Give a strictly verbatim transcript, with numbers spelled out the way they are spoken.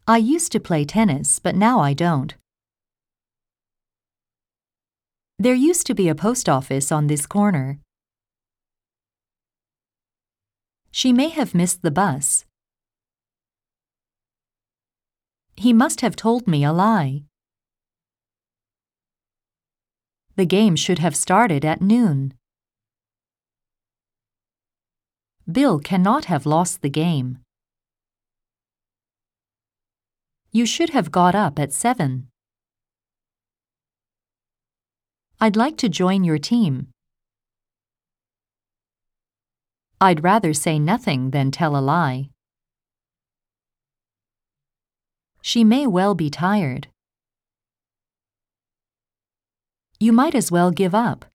I used to play tennis, but now I don't. There used to be a post office on this corner. She may have missed the bus. He must have told me a lie. The game should have started at noon. Bill cannot have lost the game. You should have got up at seven. I'd like to join your team. I'd rather say nothing than tell a lie. She may well be tired. You might as well give up.